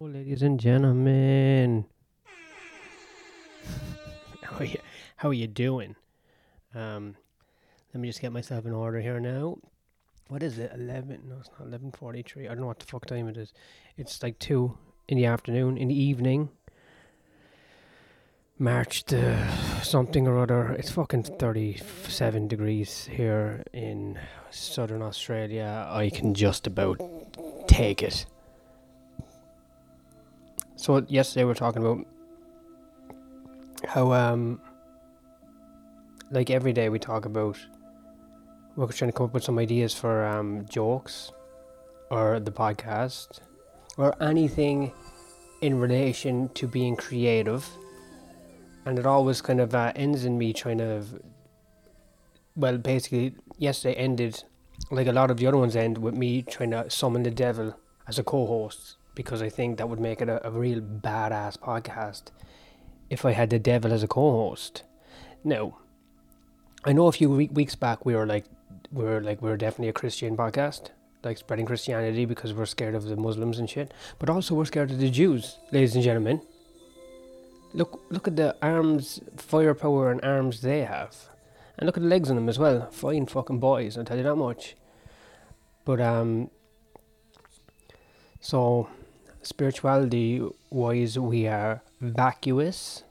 ladies and gentlemen. How are you doing? Let me just get myself in order here now. What is it? 11? No, it's not 11:43. I don't know what the fuck time it is. It's like 2 in the afternoon, in the evening. March the something or other. It's fucking 37 degrees here in southern Australia. I can just about take it. So yesterday we were talking about how like every day we talk about we're trying to come up with some ideas for jokes or the podcast or anything in relation to being creative, and it always kind of ends in me trying to, well, basically yesterday ended like a lot of the other ones end with me trying to summon the devil as a co-host, because I think that would make it a real badass podcast if I had the devil as a co-host. Now, I know a few weeks back we were definitely a Christian podcast, like spreading Christianity because we're scared of the Muslims and shit, but also we're scared of the Jews, ladies and gentlemen. Look at the arms, firepower and arms they have, and look at the legs on them as well. Fine fucking boys, I'll tell you that much. But so spirituality wise, we are vacuous.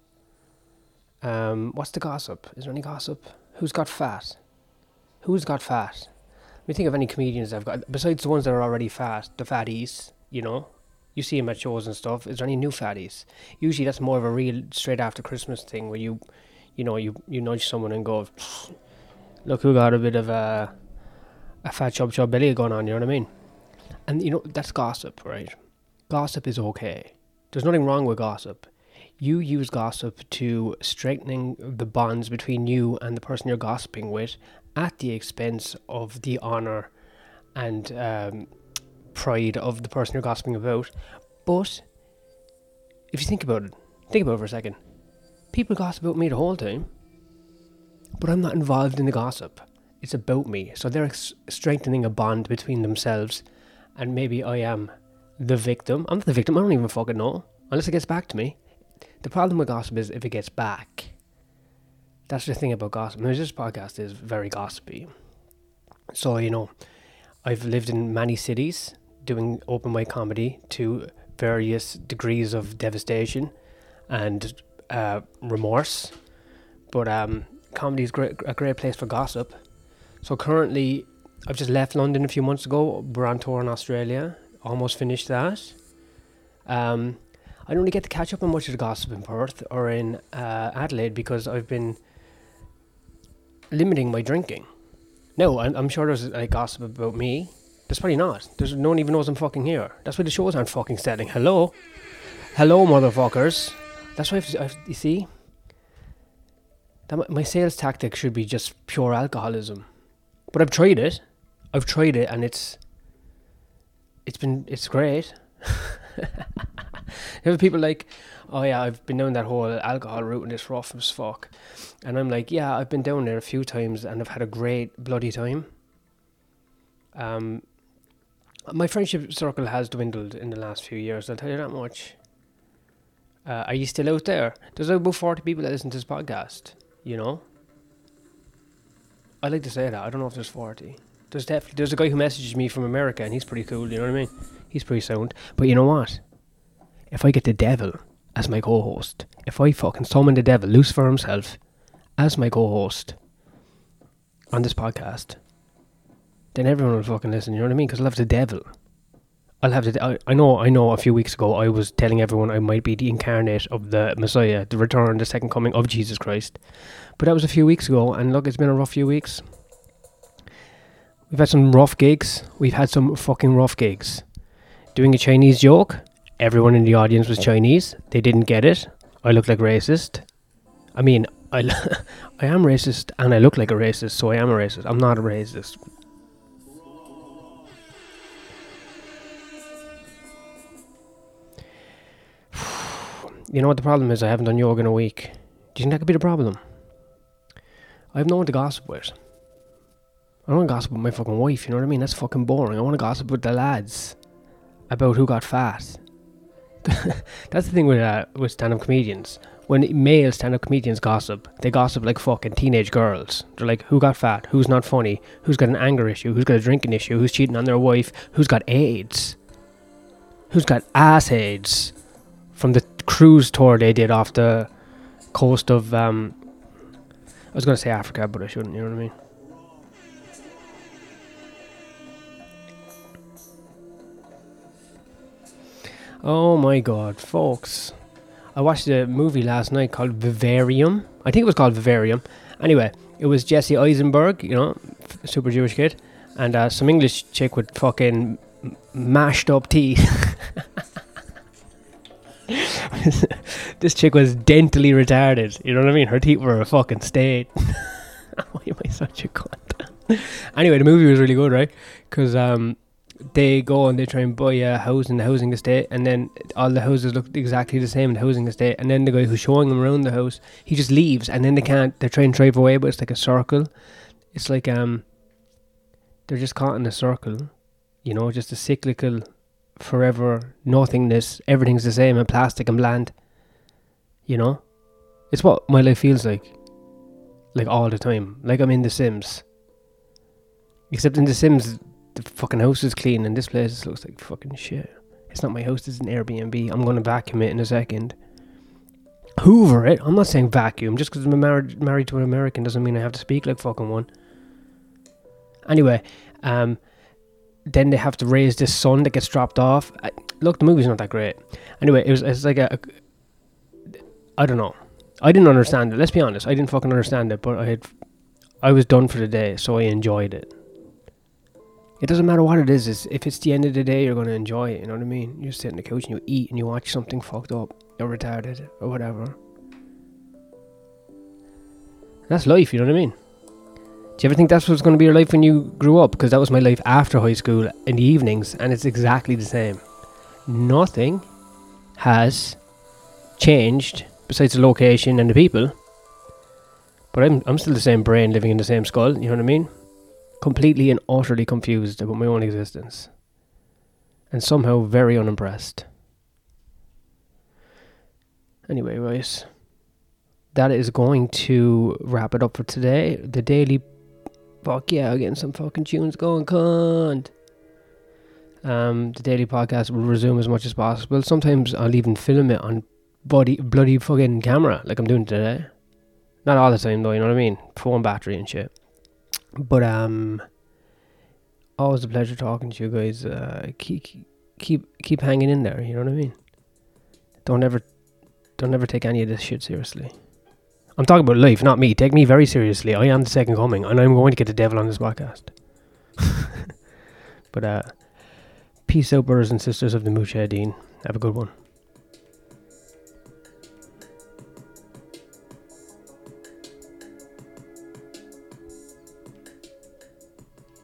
What's the gossip? Is there any gossip? Who's got fat? Let me think of any comedians I've got, besides the ones that are already fat, the fatties, you know. You see them at shows and stuff. Is there any new fatties? Usually that's more of a real straight after Christmas thing where you nudge someone and go, look who got a bit of a fat chub belly going on, you know what I mean? And you know, that's gossip, right? Gossip is okay. There's nothing wrong with gossip. You use gossip to strengthening the bonds between you and the person you're gossiping with at the expense of the honour and pride of the person you're gossiping about. But if you think about it for a second. People gossip about me the whole time, but I'm not involved in the gossip. It's about me. So they're strengthening a bond between themselves, and maybe I am the victim. I'm not the victim. I don't even fucking know unless it gets back to me. The problem with gossip is if it gets back. That's the thing about gossip. Now, this podcast is very gossipy. So, you know, I've lived in many cities doing open mic comedy to various degrees of devastation and remorse. But comedy is a great place for gossip. So currently, I've just left London a few months ago. We're on tour in Australia. Almost finished that. I don't really get to catch up on much of the gossip in Perth or in Adelaide because I've been limiting my drinking. No, I'm sure there's like gossip about me. There's probably not. No one even knows I'm fucking here. That's why the shows aren't fucking selling. Hello, motherfuckers. That's why you see, that my sales tactic should be just pure alcoholism. But I've tried it, and it's great. There are people like, oh yeah, I've been down that whole alcohol route and it's rough as fuck. And I'm like, yeah, I've been down there a few times and I've had a great bloody time. My friendship circle has dwindled in the last few years, I'll tell you that much. Are you still out there? There's about 40 people that listen to this podcast, you know? I like to say that. I don't know if there's 40. There's a guy who messages me from America and he's pretty cool, you know what I mean? He's pretty sound. But you know what? If I get the devil as my co-host, if I fucking summon the devil, Lucifer himself, as my co-host on this podcast, then everyone will fucking listen, you know what I mean? Because I'll have the devil. I know a few weeks ago I was telling everyone I might be the incarnate of the Messiah, the return, the second coming of Jesus Christ. But that was a few weeks ago, and look, it's been a rough few weeks. We've had some rough gigs. We've had some fucking rough gigs. Doing a Chinese joke. Everyone in the audience was Chinese. They didn't get it. I look like a racist. I mean, I am racist and I look like a racist, so I am a racist. I'm not a racist. You know what the problem is? I haven't done yoga in a week. Do you think that could be the problem? I have no one to gossip with. I don't want to gossip with my fucking wife, you know what I mean? That's fucking boring. I want to gossip with the lads about who got fat. That's the thing with stand-up comedians. When male stand-up comedians gossip, they gossip like fucking teenage girls. They're like, who got fat? Who's not funny? Who's got an anger issue? Who's got a drinking issue? Who's cheating on their wife? Who's got AIDS? Who's got ass AIDS? From the cruise tour they did off the coast of, I was going to say Africa, but I shouldn't, you know what I mean? Oh my god, folks. I watched a movie last night called Vivarium. I think it was called Vivarium. Anyway, it was Jesse Eisenberg, you know, super Jewish kid, and some English chick with fucking mashed up teeth. This chick was dentally retarded, you know what I mean? Her teeth were a fucking state. Why am I such a cunt? Anyway, the movie was really good, right? Because they go and they try and buy a house in the housing estate, and then all the houses look exactly the same in the housing estate, and then the guy who's showing them around the house, he just leaves, and then they're trying to drive away, but it's like a circle. It's like they're just caught in a circle, you know, just a cyclical forever nothingness. Everything's the same and plastic and bland, you know. It's what my life feels like all the time, like I'm in The Sims, except in The Sims the fucking house is clean, and this place looks like fucking shit. It's not my house, it's an Airbnb. I'm going to vacuum it in a second. Hoover it. I'm not saying vacuum. Just because I'm married to an American doesn't mean I have to speak like fucking one. Anyway, then they have to raise this son that gets dropped off. Look, the movie's not that great. Anyway, it's like I don't know. I didn't understand it. Let's be honest. I didn't fucking understand it, but I was done for the day, so I enjoyed it. It doesn't matter what it is. If it's the end of the day, you're going to enjoy it, you know what I mean? You sit on the couch and you eat and you watch something fucked up or retarded or whatever. That's life, you know what I mean? Do you ever think that's what's going to be your life when you grew up? Because that was my life after high school in the evenings, and it's exactly the same. Nothing has changed besides the location and the people. But I'm still the same brain living in the same skull, you know what I mean? Completely and utterly confused about my own existence, and somehow very unimpressed. Anyway, guys, that is going to wrap it up for today. The daily, fuck yeah, getting some fucking tunes going, cunt. The daily podcast will resume as much as possible. Sometimes I'll even film it on bloody fucking camera, like I'm doing today. Not all the time though, you know what I mean? Phone battery and shit. But always a pleasure talking to you guys. Keep hanging in there, you know what I mean? Don't ever take any of this shit seriously. I'm talking about life, not me. Take me very seriously. I am the second coming, and I'm going to get the devil on this podcast. But peace out, brothers and sisters of the Mujahideen. Have a good one.